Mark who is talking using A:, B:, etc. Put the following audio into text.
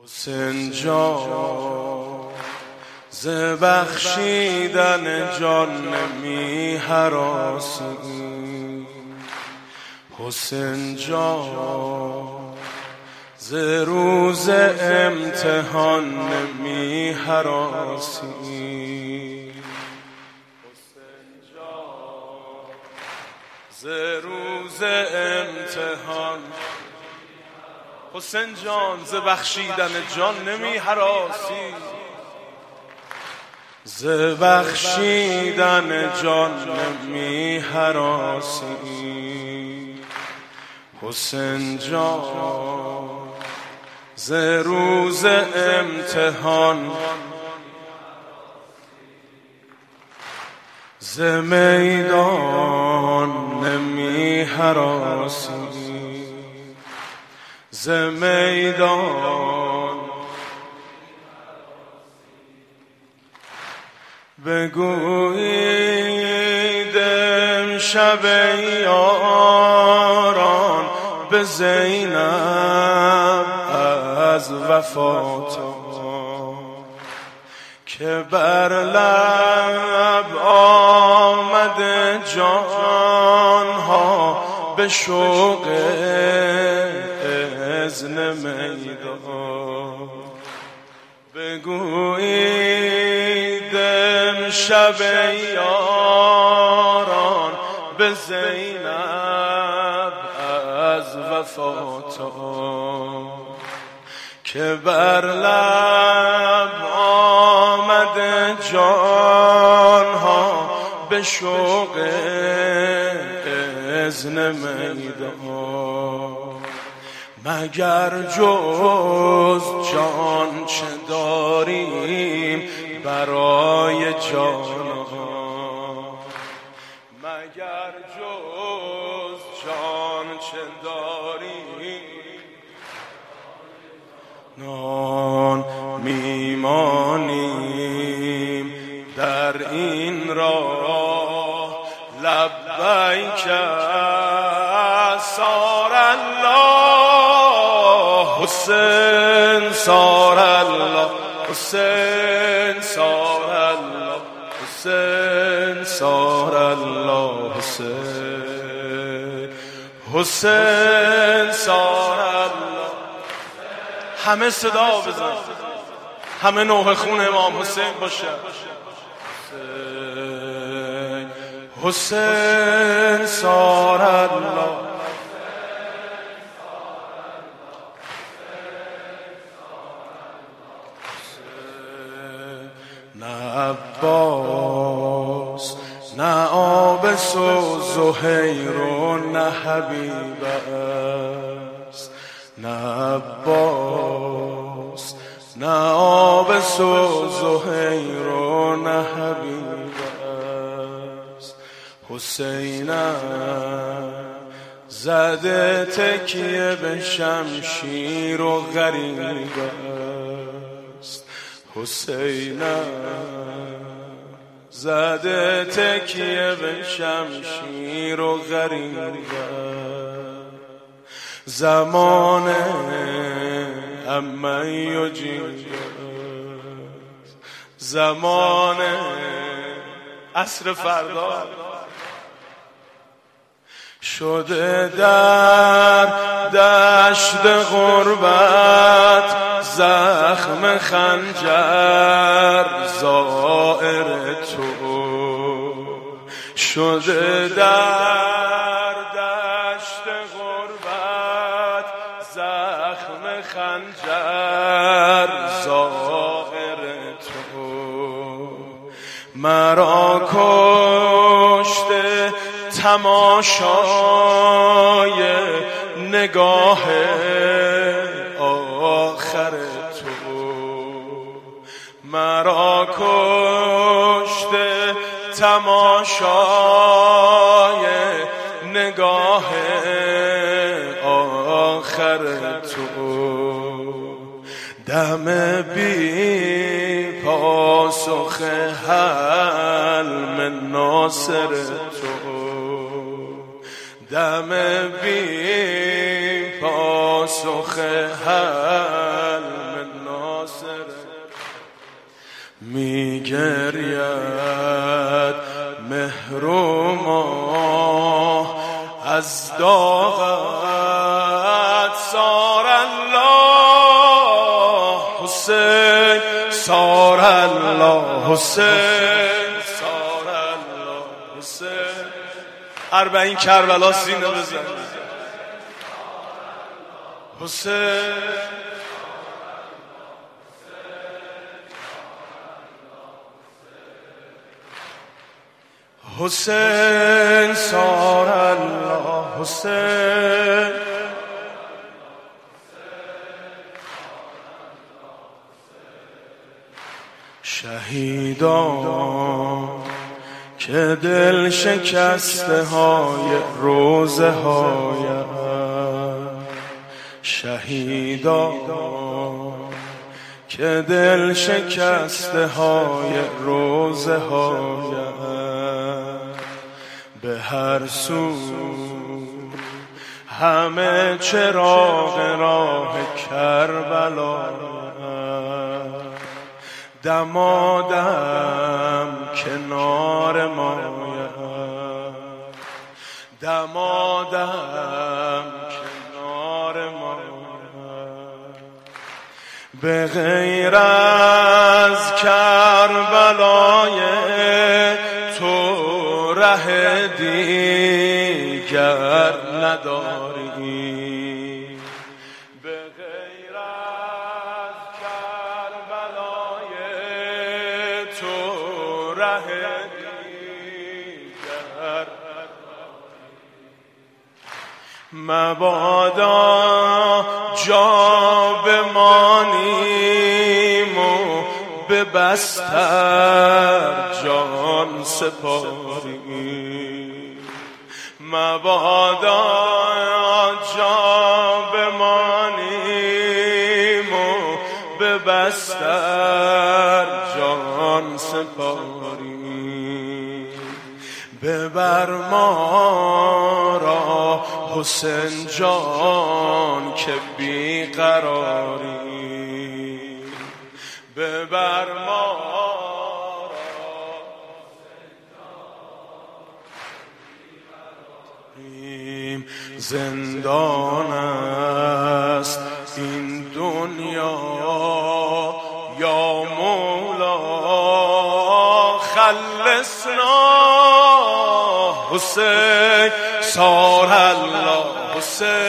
A: حسین جان ز بخشیدن جان نمی هراسی. حسین جان ز روز امتحان نمی هراسی. حسین جان ز روز امتحان، حسین جان ز بخشیدن جان نمی هراسی. ز بخشیدن جان نمی هراسی. حسین جان ز روز امتحان، ز میدان نمی هراسی. ز میدان بگویید امشب یاران به زینب از وفات که بر لب آمده جانها به شوق اذن میدان. بگویید امشب یاران به زینب از وفات که بر لب آمده جانها به شوق اذن میدان. مگر جز جان چه داریم برای جانان؟ مگر جز جان چه داریم؟ نان میمانیم در این راه لبیک سار الله. حسین سار الله، حسین سار الله، حسین سار الله، حسین حسین سار الله. همه صدا بزن، همه نوح خون امام حسین باشه. حسین حسین سار الله. نه عباس نه عابس و زهیر و نه حبیب است. نه عباس نه عابس و زهیر و نه حبیب است. حسینم زده تکیه به شمشیر و غریب است. حسینم زده تکیه به شمشیر و غریب است. زمان اما یجیب، زمان عصر فردا شده در دشت غربت زخم خنجر زائر تو. شده در دشت غربت زخم خنجر زائر تو. مرا کشته تماشای نگاه آخر تو. مرا کشته تماشای نگاه آخر تو. دم بی پاسخ حلم ناصر تو. دم بی پاسخ حلم گرید مهر و ماه از داغت سار الله حسین سار الله حسین سار الله حسین. اربعین کربلا سینه بزن حسین حسین سار الله حسین شهیدان که دل شکسته های روزه های شهیدان که دل شکسته های روزه های به هر سو همه چراغ راه کربلا دمادم کنار ما دمادم کنار ما به غیر از کربلای تو ره دیگر نداری به غیر از کربلای تو ره دیگر مبادا جا بمانیم و به بستر جان سپاریم مبادا جا بمانیم و به بستر جان سپاریم ببر ما را حسین جان که بیقراری ببر ما زندان است این دنیا یا مولا خلصنا حسین سار الله حسین